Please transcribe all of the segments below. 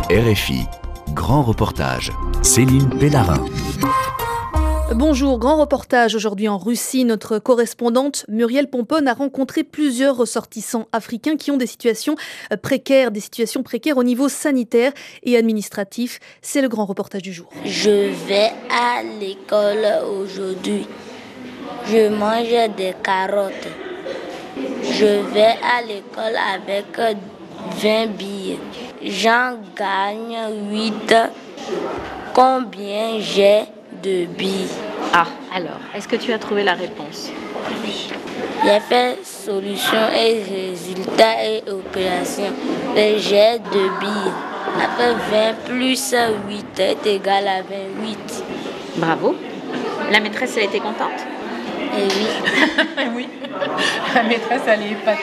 RFI, grand reportage, Céline Pellarin. Bonjour, grand reportage aujourd'hui en Russie. Notre correspondante Muriel Pomponne a rencontré plusieurs ressortissants africains qui ont des situations précaires au niveau sanitaire et administratif. C'est le grand reportage du jour. Je vais à l'école aujourd'hui. Je mange des carottes. Je vais à l'école avec 20 billets. J'en gagne 8. Combien j'ai de billes? Ah, alors, est-ce que tu as trouvé la réponse? J'ai fait solution et résultat et opération. J'ai 2 billes. Après 20 plus 8 est égal à 28. Bravo. La maîtresse, elle était contente? Et oui. Oui, la maîtresse, elle est épatée.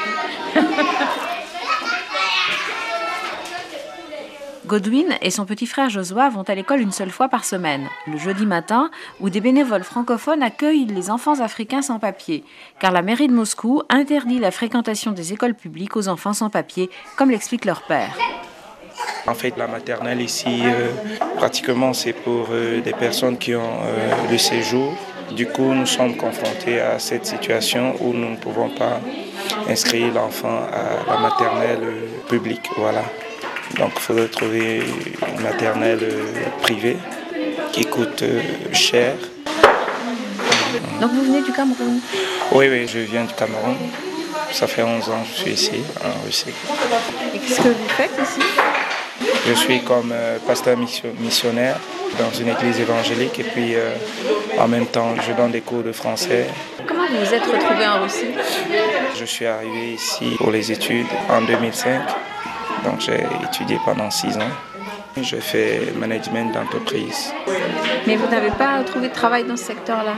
Godwin et son petit frère Josua vont à l'école une seule fois par semaine, le jeudi matin, où des bénévoles francophones accueillent les enfants africains sans papier, car la mairie de Moscou interdit la fréquentation des écoles publiques aux enfants sans papier, comme l'explique leur père. En fait, la maternelle ici, pratiquement, c'est pour des personnes qui ont le séjour. Du coup, nous sommes confrontés à cette situation où nous ne pouvons pas inscrire l'enfant à la maternelle publique. Voilà. Donc, il faudrait trouver une maternelle privée qui coûte cher. Donc, vous venez du Cameroun? Oui, je viens du Cameroun. Ça fait 11 ans que je suis ici, en Russie. Et qu'est-ce que vous faites ici? Je suis comme pasteur missionnaire dans une église évangélique et puis en même temps, je donne des cours de français. Comment vous vous êtes retrouvé en Russie? Je suis arrivé ici pour les études en 2005. Donc j'ai étudié pendant 6 ans. Je fais management d'entreprise. Mais vous n'avez pas trouvé de travail dans ce secteur-là?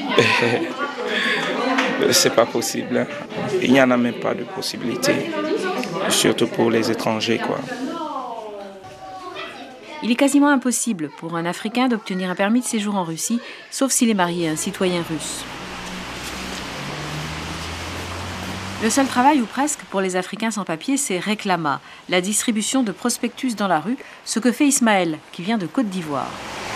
C'est pas possible. Il n'y en a même pas de possibilité. Surtout pour les étrangers, quoi. Il est quasiment impossible pour un Africain d'obtenir un permis de séjour en Russie, sauf s'il est marié à un citoyen russe. Le seul travail, ou presque, pour les Africains sans papier, c'est réclama, la distribution de prospectus dans la rue, ce que fait Ismaël, qui vient de Côte d'Ivoire.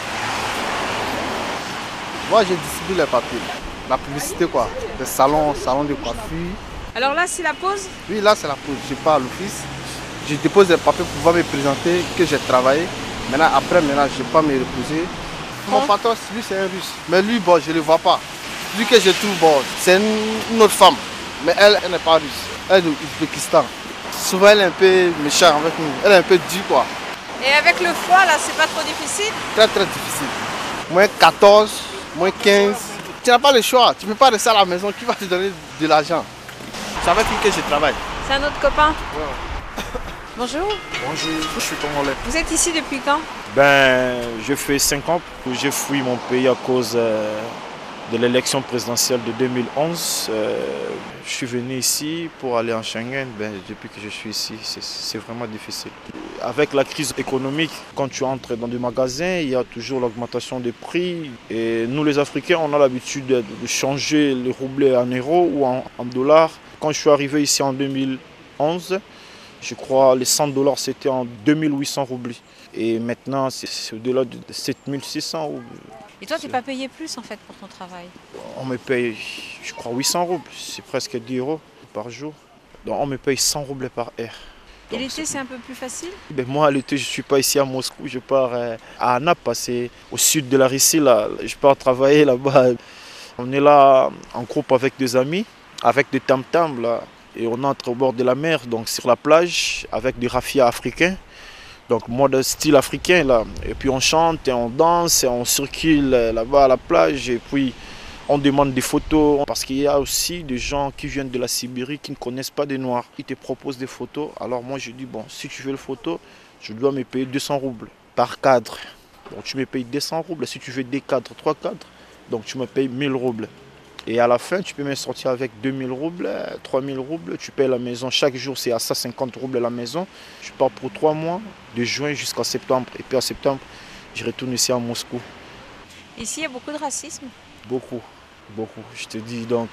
Moi, je distribue les papiers, la publicité, quoi, des salons de coiffure. Alors là, c'est la pause? Oui, là, c'est la pause. Je pars à l'office, je dépose les papiers pour pouvoir me présenter, que j'ai travaillé. Maintenant, je ne vais pas me reposer. Mon patron, lui, c'est un russe. Mais lui, je ne le vois pas. Lui que je trouve, c'est une autre femme. Mais elle n'est pas russe. Elle est d'Ouzbékistan. Souvent, elle est un peu méchante avec nous. Elle est un peu dure, quoi. Et avec le froid, là, c'est pas trop difficile? Très, très difficile. Moins 14, moins 15. Tu n'as pas le choix. Tu ne peux pas rester à la maison. Qui va te donner de l'argent? C'est avec lui que je travaille. C'est un autre copain? Ouais. Bonjour. Bonjour, je suis congolais. Vous êtes ici depuis quand? Je fais 5 ans que j'ai fui mon pays à cause de l'élection présidentielle de 2011. Je suis venu ici pour aller en Schengen. Depuis que je suis ici, c'est vraiment difficile. Avec la crise économique, quand tu entres dans des magasins, il y a toujours l'augmentation des prix. Et nous, les Africains, on a l'habitude de changer les roublés en euros ou en dollars. Quand je suis arrivé ici en 2011, je crois les 100 $, c'était en 2800 roubles. Et maintenant, c'est au-delà de 7600 roubles. Et toi, tu n'es pas payé plus en fait pour ton travail? On me paye, je crois, 800 roubles. C'est presque 10 € par jour. Donc on me paye 100 roubles par heure. Et l'été, c'est un peu plus facile? Moi, l'été, je ne suis pas ici à Moscou. Je pars à Anap, c'est au sud de la Russie. Là. Je pars travailler là-bas. On est là en groupe avec des amis, avec des tam-tams là. Et on entre au bord de la mer, donc sur la plage, avec des raffias africains. Donc mode style africain là. Et puis on chante et on danse et on circule là-bas à la plage. Et puis on demande des photos. Parce qu'il y a aussi des gens qui viennent de la Sibérie qui ne connaissent pas des Noirs. Ils te proposent des photos. Alors moi je dis, bon, si tu veux le photo, je dois me payer 200 roubles par cadre. Donc tu me payes 200 roubles. Si tu veux 2 cadres, 3 cadres, donc tu me payes 1000 roubles. Et à la fin, tu peux me sortir avec 2000 roubles, 3000 roubles. Tu payes la maison. Chaque jour, c'est à 150 roubles la maison. Je pars pour 3 mois, de juin jusqu'à septembre. Et puis en septembre, je retourne ici à Moscou. Ici, il y a beaucoup de racisme? Beaucoup. Je te dis donc,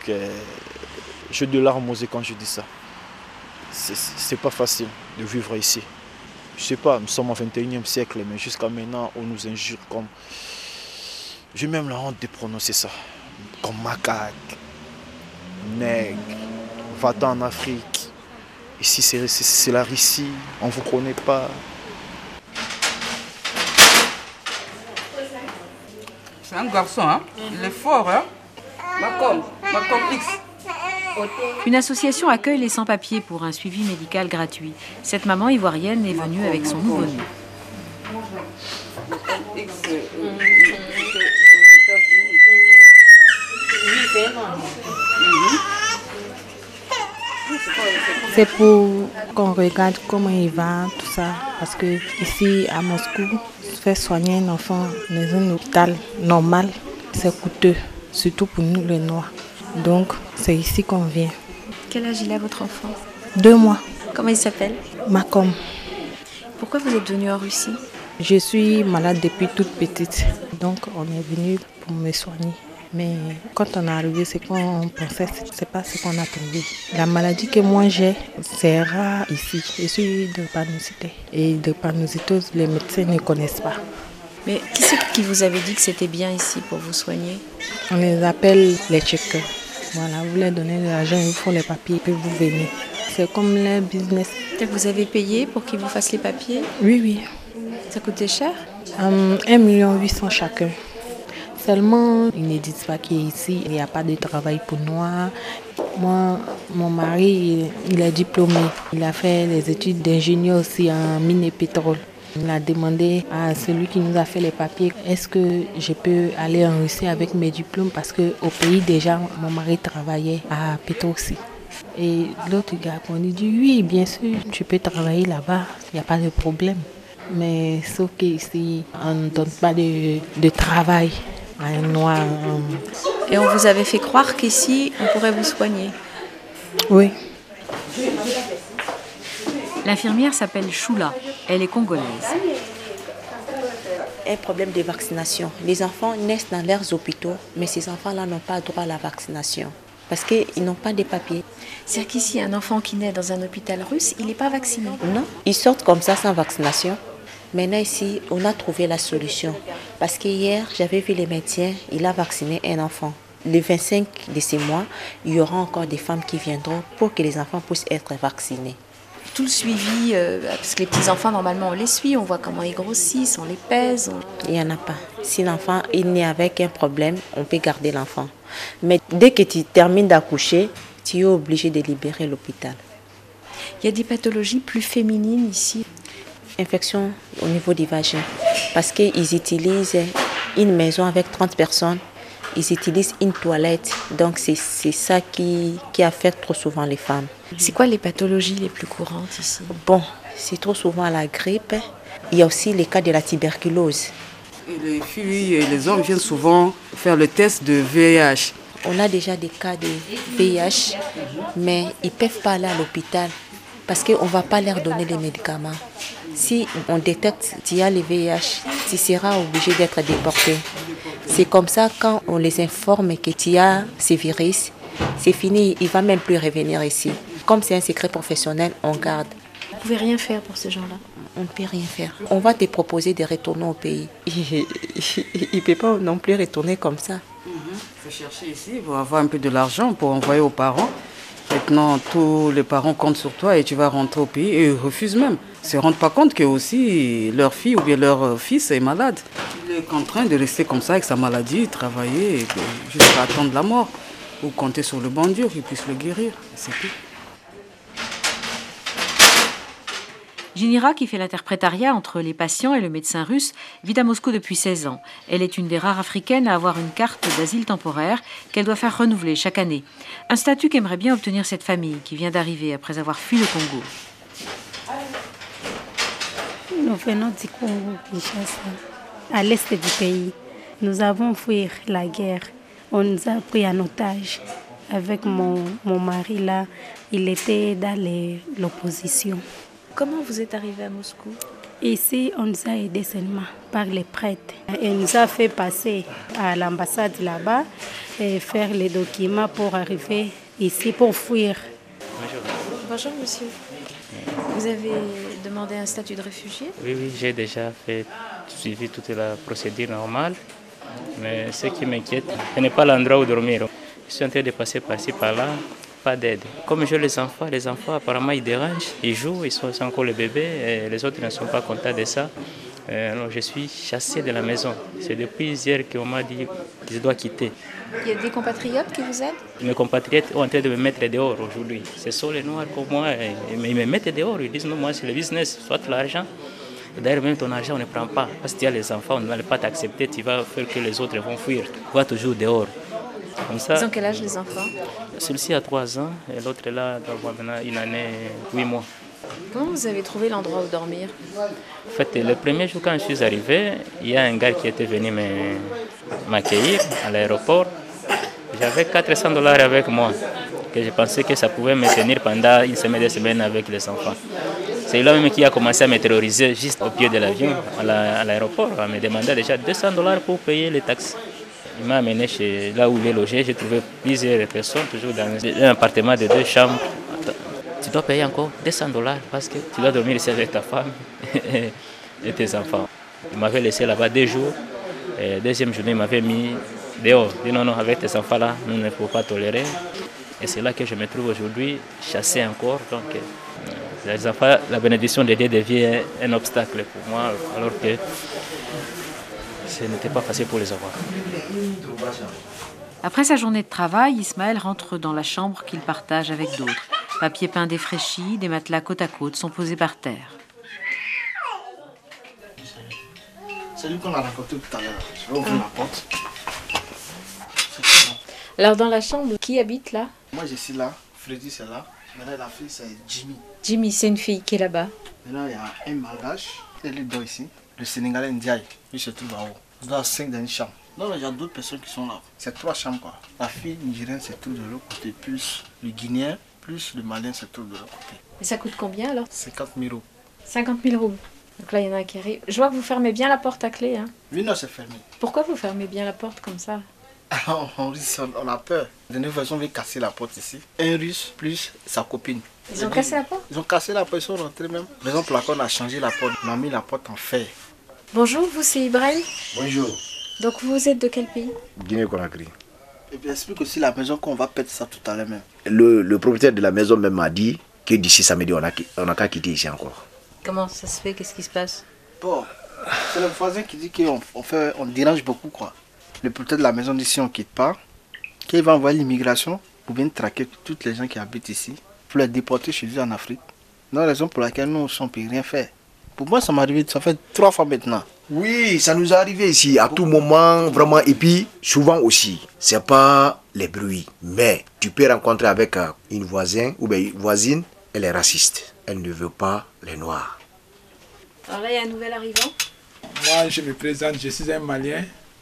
j'ai de larmes aux yeux quand je dis ça. C'est pas facile de vivre ici. Je sais pas, nous sommes au 21e siècle, mais jusqu'à maintenant, on nous injure comme... J'ai même la honte de prononcer ça. Comme macaque, nègre, va-t'en en Afrique. Ici, c'est la Russie, on ne vous connaît pas. C'est un garçon, hein? Il est fort, hein? Macom X. Une association accueille les sans-papiers pour un suivi médical gratuit. Cette maman ivoirienne est venue avec son nouveau-né. C'est pour qu'on regarde comment il va, tout ça. Parce que ici à Moscou, faire soigner un enfant dans un hôpital normal, c'est coûteux, surtout pour nous les Noirs. Donc c'est ici qu'on vient. Quel âge il a votre enfant? 2 mois. Comment il s'appelle? Macom. Pourquoi vous êtes venu en Russie? Je suis malade depuis toute petite, donc on est venu pour me soigner. Mais quand on est arrivé, c'est qu'on pensait, c'est pas ce qu'on a trouvé. La maladie que moi j'ai, c'est rare ici. Je suis drépanocytée. Et drépanocytose, les médecins ne connaissent pas. Mais qui c'est qui vous avait dit que c'était bien ici pour vous soigner? On les appelle les checkers. Voilà, vous leur donnez de l'argent, ils font les papiers, puis vous venez. C'est comme le business. Vous avez payé pour qu'ils vous fassent les papiers? Oui, oui. Ça coûtait cher? 1,8 million chacun. Seulement, ils ne disent pas qu'ici, il n'y a pas de travail pour Noirs. Moi, mon mari, il est diplômé. Il a fait les études d'ingénieur aussi en mine et pétrole. Il a demandé à celui qui nous a fait les papiers, est-ce que je peux aller en Russie avec mes diplômes? Parce qu'au pays, déjà, mon mari travaillait à Petroxy. Et l'autre gars, on lui dit, oui, bien sûr, tu peux travailler là-bas, il n'y a pas de problème. Mais sauf qu'ici, on ne donne pas de travail à un Noir. Et on vous avait fait croire qu'ici, on pourrait vous soigner? Oui. L'infirmière s'appelle Choula, elle est congolaise. Un problème de vaccination. Les enfants naissent dans leurs hôpitaux, mais ces enfants-là n'ont pas droit à la vaccination parce qu'ils n'ont pas de papiers. C'est-à-dire qu'ici, un enfant qui naît dans un hôpital russe, il n'est pas vacciné? Non, ils sortent comme ça sans vaccination. Maintenant ici, on a trouvé la solution. Parce qu'hier, j'avais vu les médecins, il a vacciné un enfant. Le 25 de ce mois, il y aura encore des femmes qui viendront pour que les enfants puissent être vaccinés. Tout le suivi, parce que les petits-enfants, normalement, on les suit, on voit comment ils grossissent, on les pèse. Il n'y en a pas. Si l'enfant est né avec un problème, on peut garder l'enfant. Mais dès que tu termines d'accoucher, tu es obligé de libérer l'hôpital. Il y a des pathologies plus féminines ici. Infection au niveau du vagin. Parce qu'ils utilisent une maison avec 30 personnes, ils utilisent une toilette. Donc c'est ça qui affecte trop souvent les femmes. C'est quoi les pathologies les plus courantes ici? Bon, c'est trop souvent la grippe. Il y a aussi les cas de la tuberculose. Et les filles et les hommes viennent souvent faire le test de VIH. On a déjà des cas de VIH, mais ils ne peuvent pas aller à l'hôpital parce qu'on ne va pas leur donner les médicaments. Si on détecte qu'il y a le VIH, tu seras obligé d'être déporté. C'est comme ça, quand on les informe que tu as ce virus, c'est fini, il ne va même plus revenir ici. Comme c'est un secret professionnel, on garde. Vous ne pouvez rien faire pour ces gens-là? On ne peut rien faire. On va te proposer de retourner au pays. Il ne peut pas non plus retourner comme ça. Il faut chercher ici pour avoir un peu de l'argent pour envoyer aux parents. Maintenant, tous les parents comptent sur toi et tu vas rentrer au pays et ils refusent même. Ils ne se rendent pas compte que aussi leur fille ou bien leur fils est malade. Il est contraint de rester comme ça avec sa maladie, travailler jusqu'à attendre la mort ou compter sur le bon Dieu qu'il puisse le guérir. C'est tout. Jinira, qui fait l'interprétariat entre les patients et le médecin russe, vit à Moscou depuis 16 ans. Elle est une des rares africaines à avoir une carte d'asile temporaire qu'elle doit faire renouveler chaque année. Un statut qu'aimerait bien obtenir cette famille qui vient d'arriver après avoir fui le Congo. Nous venons du Congo, Kinshasa, à l'est du pays. Nous avons fui la guerre. On nous a pris en otage. Avec mon mari là, il était dans l'opposition. Comment vous êtes arrivé à Moscou? Ici, on nous a aidés seulement par les prêtres. Et nous a fait passer à l'ambassade là-bas et faire les documents pour arriver ici, pour fuir. Bonjour monsieur. Vous avez demandé un statut de réfugié? Oui, j'ai déjà suivi toute la procédure normale. Mais ce qui m'inquiète, ce n'est pas l'endroit où dormir. Je suis en train de passer par-ci, par-là, pas d'aide. Comme j'ai les enfants apparemment ils dérangent, ils jouent, ils sont encore les bébés, et les autres ne sont pas contents de ça. Alors je suis chassé de la maison. C'est depuis hier qu'on m'a dit que je dois quitter. Il y a des compatriotes qui vous aident? Mes compatriotes sont en train de me mettre dehors aujourd'hui. Ce sont les Noirs comme moi, ils me mettent dehors. Ils disent non, moi c'est le business, soit l'argent. D'ailleurs, même ton argent, on ne prend pas. Parce que tu as les enfants, on ne va pas t'accepter, tu vas faire que les autres vont fuir. Tu vas toujours dehors. Comme ça, ils ont quel âge les enfants? Celui-ci a 3 ans et l'autre là doit avoir maintenant une année, 8 mois. Comment vous avez trouvé l'endroit où dormir? En fait, le premier jour quand je suis arrivé, il y a un gars qui était venu m'accueillir à l'aéroport. J'avais $400 avec moi, que je pensais que ça pouvait me tenir pendant une semaine, 2 semaines avec les enfants. C'est là même qui a commencé à me terroriser juste au pied de l'avion, à l'aéroport. Il me demandait déjà $200 pour payer les taxes. Il m'a amené chez là où il est logé. J'ai trouvé plusieurs personnes, toujours dans un appartement de 2 chambres. Tu dois payer encore $200 parce que tu dois dormir ici avec ta femme et tes enfants. Il m'avait laissé là-bas 2 jours. Et deuxième journée, il m'avait mis dehors. Il dit non, avec tes enfants là, nous ne pouvons pas tolérer. Et c'est là que je me trouve aujourd'hui, chassé encore. Donc, les enfants, la bénédiction de Dieu devient un obstacle pour moi, alors que ce n'était pas facile pour les avoir. Après sa journée de travail, Ismaël rentre dans la chambre qu'il partage avec d'autres. Papier peint défraîchi, des matelas côte à côte sont posés par terre. C'est lui qu'on a rencontré tout à l'heure. Je vais ouvrir la porte. Alors dans la chambre, qui habite là? Moi je suis là, Freddy c'est là. Maintenant la fille c'est Jimmy. Jimmy, c'est une fille qui est là-bas. Maintenant il y a un Malgache, elle est là ici. Le Sénégalais Ndiaye, lui se trouve en haut. Je dois 5 dans une chambre. Non, mais il y a d'autres personnes qui sont là. C'est 3 chambres quoi. La fille nigérienne se trouve de l'autre côté, plus le Guinéen, plus le Malien se trouve de l'autre côté. Et ça coûte combien alors? 50 000 euros. 50 000 euros. Donc là, il y en a un qui arrive. Je vois que vous fermez bien la porte à clé. Hein. Oui, non, c'est fermé. Pourquoi vous fermez bien la porte comme ça? On a peur. De toute façon, on veut casser la porte ici. Un Russe plus sa copine. Ils ont cassé la porte? Ils ont cassé la porte, ils sont rentrés même. Par exemple, là, on a changé la porte. On a mis la porte en fer. Bonjour, vous c'est Ibrahim? Bonjour. Donc vous êtes de quel pays? Guinée-Conakry. Et puis explique aussi la maison qu'on va perdre ça tout à l'heure même. Le propriétaire de la maison même m'a dit que d'ici samedi, on n'a qu'à quitter ici encore. Comment ça se fait? Qu'est-ce qui se passe? Bon, c'est le voisin qui dit qu'on dérange beaucoup quoi. Le propriétaire de la maison d'ici, on ne quitte pas. Qu'il va envoyer l'immigration pour venir traquer toutes les gens qui habitent ici, pour les déporter chez eux en Afrique. Non, raison pour laquelle nous, on ne peut rien faire. Pour moi, ça m'est arrivé, ça fait 3 fois maintenant. Oui, ça nous est arrivé ici, à tout moment, vraiment. Et puis, souvent aussi, c'est pas les bruits. Mais tu peux rencontrer avec une voisine ou bien une voisine, elle est raciste. Elle ne veut pas les Noirs. Alors là, il y a un nouvel arrivant. Moi, je me présente, je suis un Malien.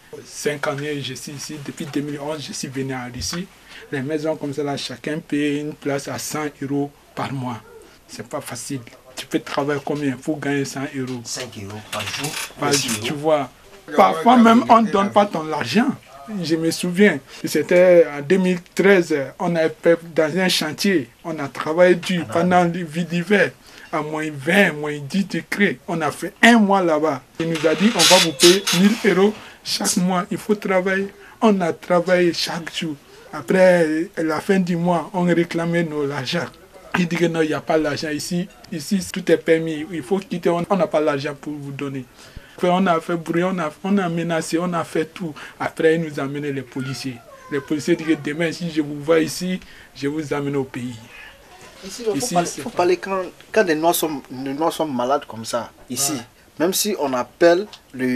5 années, je suis ici. Depuis 2011, je suis venu à Russie. Les maisons comme ça, là, chacun paye une place à 100 € par mois. C'est pas facile. Tu peux travailler combien pour gagner 100 €? 5 € par jour. Par jour, tu vois. Parfois même, on ne donne pas ton argent. Je me souviens, c'était en 2013, on a fait dans un chantier. On a travaillé dur pendant l'hiver d'hiver. À moins 20, moins 10 degrés. On a fait 1 mois là-bas. Il nous a dit, on va vous payer 1 000 € chaque mois. Il faut travailler. On a travaillé chaque jour. Après, à la fin du mois, on réclamait nos argent. Il dit que non, il n'y a pas l'argent ici. Ici, tout est permis. Il faut quitter. On n'a pas l'argent pour vous donner. Après, on a fait bruit, on a menacé, on a fait tout. Après, il nous a amené les policiers. Les policiers disent que demain, si je vous vois ici, je vous amène au pays. Ici, il faut parler quand les Noirs sont malades comme ça. Ici, même si on appelle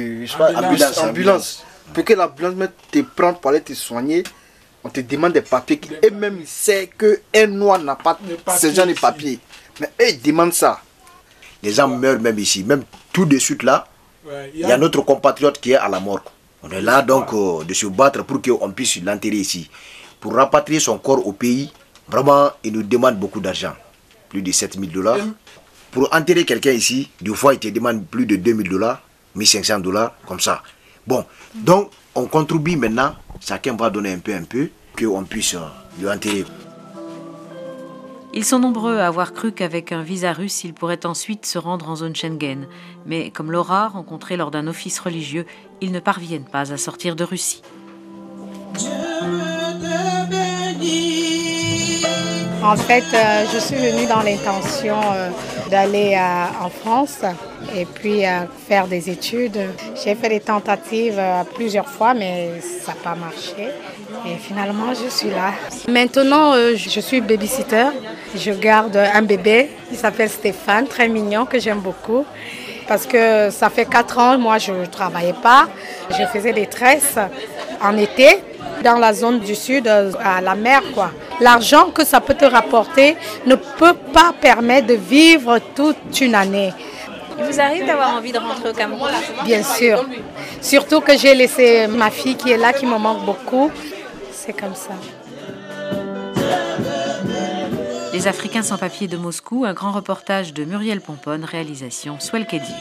l'ambulance, pour que l'ambulance te prenne pour aller te soigner, on te demande des papiers. Et même il sait qu'un Noir n'a pas ce genre de papiers. Mais eux, ils demandent ça. Les gens meurent même ici. Même tout de suite là, il y a notre compatriote qui est à la mort. On est là donc de se battre pour qu'on puisse l'enterrer ici. Pour rapatrier son corps au pays, vraiment, il nous demande beaucoup d'argent. Plus de 7 000 $. Pour enterrer quelqu'un ici, des fois, il te demande plus de 2 000 $, 1 500 $, comme ça. Bon, donc, on contribue maintenant. Chacun va donner un peu, qu'on puisse lui enterrer. Ils sont nombreux à avoir cru qu'avec un visa russe, ils pourraient ensuite se rendre en zone Schengen. Mais comme Laura, rencontrée lors d'un office religieux, ils ne parviennent pas à sortir de Russie. En fait, je suis venue dans l'intention d'aller en France et puis faire des études. J'ai fait des tentatives plusieurs fois, mais ça n'a pas marché. Et finalement, je suis là. Maintenant, je suis babysitter. Je garde un bébé qui s'appelle Stéphane, très mignon, que j'aime beaucoup. Parce que ça fait 4 ans, moi, je ne travaillais pas. Je faisais des tresses en été dans la zone du sud, à la mer, quoi. L'argent que ça peut te rapporter ne peut pas permettre de vivre toute une année. Il vous arrive d'avoir envie de rentrer au Cameroun? Bien sûr. Surtout que j'ai laissé ma fille qui est là, qui me manque beaucoup. C'est comme ça. Les Africains sans papier de Moscou, un grand reportage de Muriel Pomponne, réalisation Swell Kedir.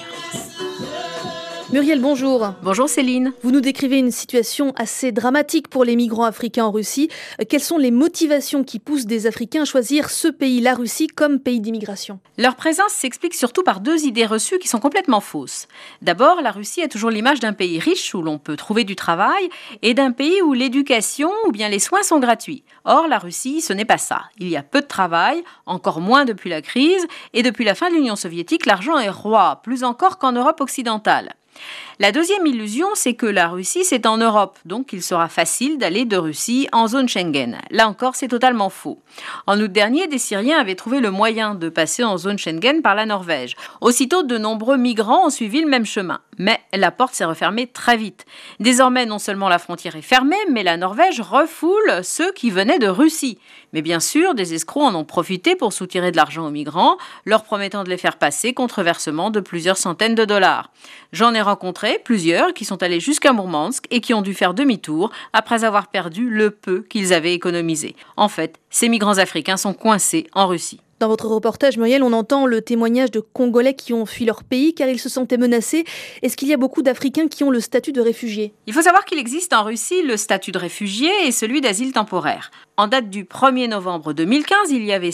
Muriel, bonjour. Bonjour Céline. Vous nous décrivez une situation assez dramatique pour les migrants africains en Russie. Quelles sont les motivations qui poussent des Africains à choisir ce pays, la Russie, comme pays d'immigration? Leur présence s'explique surtout par 2 idées reçues qui sont complètement fausses. D'abord, la Russie a toujours l'image d'un pays riche où l'on peut trouver du travail et d'un pays où l'éducation ou bien les soins sont gratuits. Or, la Russie, ce n'est pas ça. Il y a peu de travail, encore moins depuis la crise, et depuis la fin de l'Union soviétique, l'argent est roi, plus encore qu'en Europe occidentale. La deuxième illusion, c'est que la Russie, c'est en Europe, donc il sera facile d'aller de Russie en zone Schengen. Là encore, c'est totalement faux. En août dernier, des Syriens avaient trouvé le moyen de passer en zone Schengen par la Norvège. Aussitôt, de nombreux migrants ont suivi le même chemin. Mais la porte s'est refermée très vite. Désormais, non seulement la frontière est fermée, mais la Norvège refoule ceux qui venaient de Russie. Mais bien sûr, des escrocs en ont profité pour soutirer de l'argent aux migrants, leur promettant de les faire passer contre versement de plusieurs centaines de dollars. J'en ai rencontré plusieurs qui sont allés jusqu'à Mourmansk et qui ont dû faire demi-tour après avoir perdu le peu qu'ils avaient économisé. En fait, ces migrants africains sont coincés en Russie. Dans votre reportage, Muriel, on entend le témoignage de Congolais qui ont fui leur pays car ils se sentaient menacés. Est-ce qu'il y a beaucoup d'Africains qui ont le statut de réfugiés? Il faut savoir qu'il existe en Russie le statut de réfugié et celui d'asile temporaire. En date du 1er novembre 2015, il y avait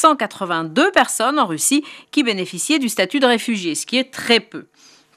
782 personnes en Russie qui bénéficiaient du statut de réfugié, ce qui est très peu.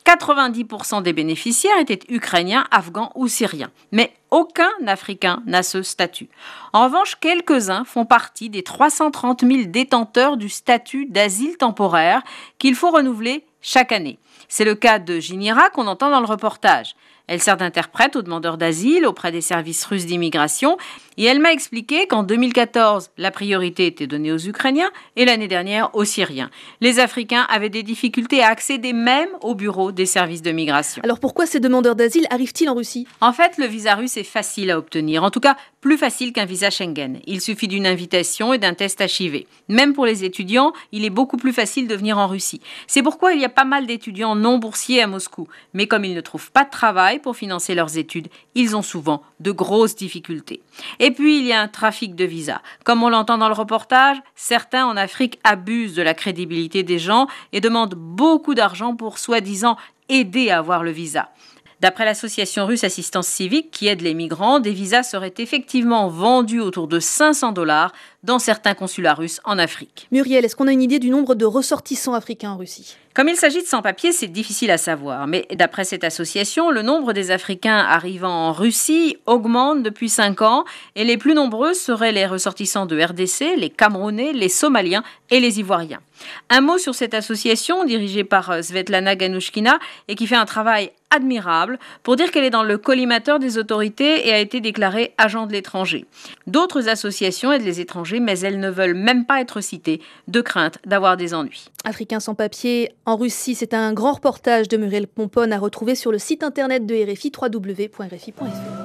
90% des bénéficiaires étaient ukrainiens, afghans ou syriens. Mais aucun Africain n'a ce statut. En revanche, quelques-uns font partie des 330 000 détenteurs du statut d'asile temporaire qu'il faut renouveler chaque année. C'est le cas de Jinira qu'on entend dans le reportage. Elle sert d'interprète aux demandeurs d'asile auprès des services russes d'immigration et elle m'a expliqué qu'en 2014, la priorité était donnée aux Ukrainiens et l'année dernière aux Syriens. Les Africains avaient des difficultés à accéder même au bureau des services de migration. Alors pourquoi ces demandeurs d'asile arrivent-ils en Russie? En fait, le visa russe est facile à obtenir, en tout cas plus facile qu'un visa Schengen. Il suffit d'une invitation et d'un test HIV. Même pour les étudiants, il est beaucoup plus facile de venir en Russie. C'est pourquoi il y a pas mal d'étudiants non boursiers à Moscou. Mais comme ils ne trouvent pas de travail pour financer leurs études, ils ont souvent de grosses difficultés. Et puis, il y a un trafic de visas. Comme on l'entend dans le reportage, certains en Afrique abusent de la crédibilité des gens et demandent beaucoup d'argent pour soi-disant aider à avoir le visa. D'après l'association russe Assistance Civique qui aide les migrants, des visas seraient effectivement vendus autour de 500 $ dans certains consulats russes en Afrique. Muriel, est-ce qu'on a une idée du nombre de ressortissants africains en Russie? Comme il s'agit de sans-papiers, c'est difficile à savoir. Mais d'après cette association, le nombre des Africains arrivant en Russie augmente depuis 5 ans et les plus nombreux seraient les ressortissants de RDC, les Camerounais, les Somaliens et les Ivoiriens. Un mot sur cette association dirigée par Svetlana Ganushkina et qui fait un travail admirable pour dire qu'elle est dans le collimateur des autorités et a été déclarée agent de l'étranger. D'autres associations aident les étrangers, mais elles ne veulent même pas être citées, de crainte d'avoir des ennuis. Africains sans papier en Russie, c'est un grand reportage de Muriel Pomponne à retrouver sur le site internet de RFI, www.rfi.fr.